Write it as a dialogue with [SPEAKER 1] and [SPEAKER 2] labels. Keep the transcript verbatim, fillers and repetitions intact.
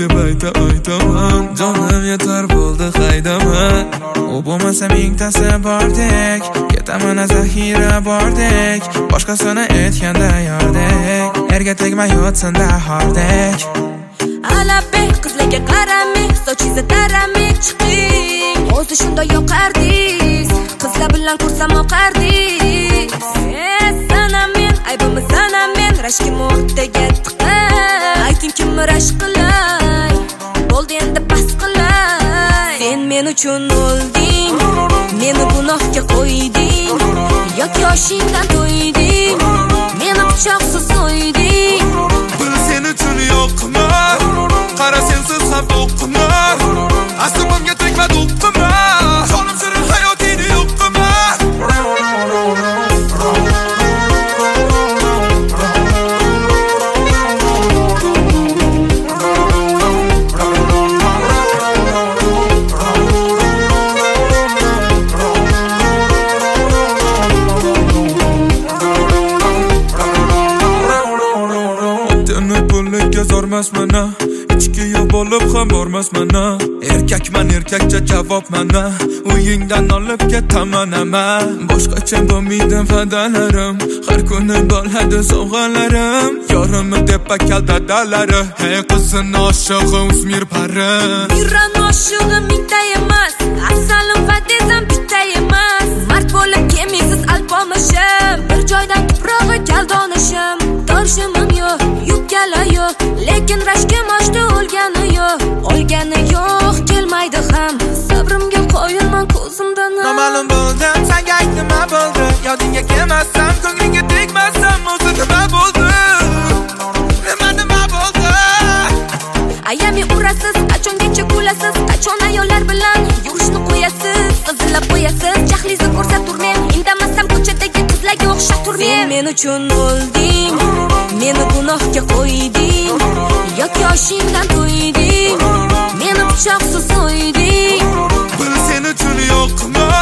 [SPEAKER 1] deb ayta aytaman. Jonim yetar bo'ldi haydaman. U bo'lmasa mingtasi bordek, ketaman zaxira bordek, boshqasini aytganda yordek, erga tegmay yotsin dahordek.
[SPEAKER 2] Alabek qizlarga qaramay, sochingizni taramay chiqing. O'zi shunda yoqardingiz, qizlar bilan ko'rsam oqardingiz. Eh, sana men, aybimiz sana men, rashkim o'rtaga tiqay. Ayting kimni rashk qilay, bo'ldi endi bas qilay. Sen men uchun o'lding, meni gunohga qo'yding, yoki yoshingdan to'yding, meni pichoqsiz so'yding.
[SPEAKER 1] Bil sen uchun yo'qman, qara sensiz ham o'qimar. Aslimimga tegmadi o'qimar, jonim shirin hayotini yo'qimar. Zormasmana, ichki yo'q bo'lib ham bormasmana. Erkakman, erkakcha javob mana. Uyingdan olib ketaman ama. Boshqacha bo'lmaydi fadalarim, har kuni bo'ladi sovg'alarim. Yorimni deb bakal dadalari, hey qizning oshig'i Usmir pari.
[SPEAKER 2] Miran oshig'i mingta emas, asalim fadezam bitta emas. Mard bo'lib kemisiz alpomishim, bir joydan tuprog'i kaldonishim. Torshimim yo'q, yukala yo'q, lekin rashkim oshdi o'lgani yo'q. O'lgani yo'q, kelmaydi ham. Sabrimga qo'yilman ko'zimdan.
[SPEAKER 1] Noma'lum bo'ldim, senga aytdim nima bo'ldi? Yodingga kelmasam, ko'nglingga tegmasam, o'zi nima bo'ldi? Nima nima bo'ldi?
[SPEAKER 2] Ayami urasiz, qachongacha kulasiz, qachon ayollar bilan yurishni qo'yasiz, qizilab qo'yasiz, jahlingizni ko'rsaturmen, indamasam ko'chadagi qizlarga o'xshab turmen. Sen men uchun o'lding, meni gunohga qo'yding, yoki yoshingdan to'yding, meni pichoqsiz so'yding.
[SPEAKER 1] Bil sen uchun yo'qman,